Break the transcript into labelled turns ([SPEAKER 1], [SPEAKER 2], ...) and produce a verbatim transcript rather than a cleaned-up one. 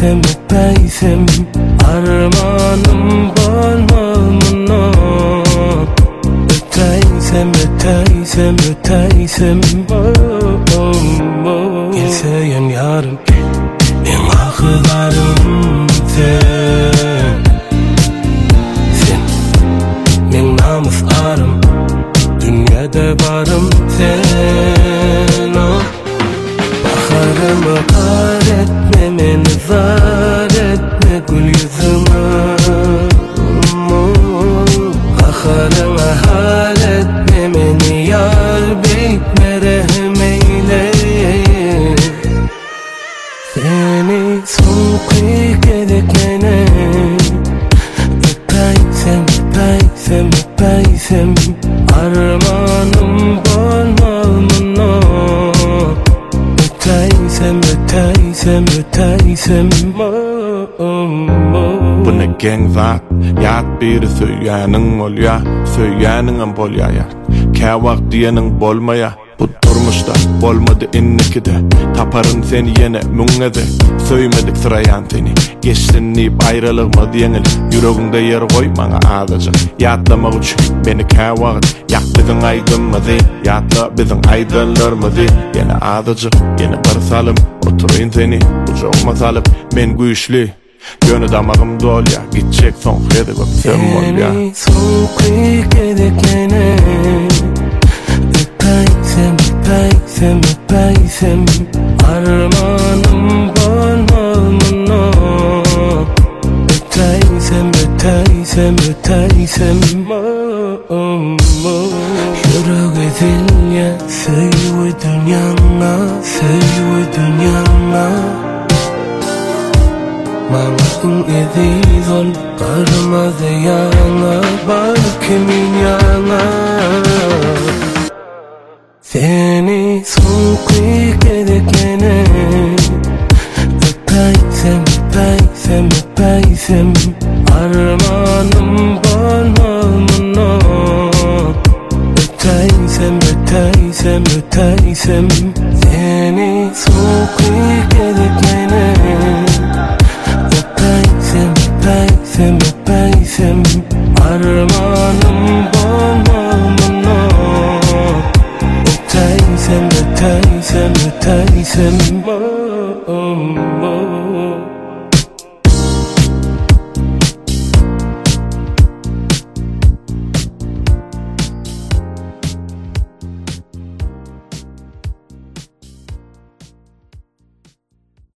[SPEAKER 1] öpeysem öpeysem armanım bolmalımno. Öteysem öteysem öteysem oh, oh, oh. Gelseyen yarım men akılarım sen, sen men namus arım, dünyada varım sen oh. Baharımı kar etme, meni zar etme gül yüzüme Baharımı hal etme, meni yar bitme rehm eyle. Seni son kıyık edek mene öpeysem öpeysem öpeysem armanım bolmalımno. Öteysem öteysem öteysem oh, oh, oh.
[SPEAKER 2] Bu ne gang zat, yat biri söyyanın olya, söyyanın bolya ya. Kavak diyenin bolmaya, bu durmuşta bolmadı inniki de. Taparın seni yine müngede, söymedik sırayan seni. Geçtin deyip ayrılığma diyenil, yüreğinde yer koy bana ağlayacak. Yatlamak uç beni kavak, yak bizim aydınma değil, yatla bizim aydınlarma değil. Yine ağlayacak, yine barsalım, oturayım seni uçağıma salıp, men güçlü. Gönü damağım dol ya, gidecek son kredi öpsem ol ya.
[SPEAKER 1] Seni son kıyık edek mene öpeysem öpeysem öpeysem armanım bolmalımno. Öteysem öteysem öteysem oh, oh, oh. Yürü ezil ya, söyle dünyana, söyle dünyana. Mağazın ediz ol, karmaz yana, balkimin yana. Seni son kıyık edek mene öpeysem öpeysem öpeysem armanım bolmalımno. Öteysem öteysem öteysem seni son kıyık edek mene öpeysem öpeysem öpeysem armanım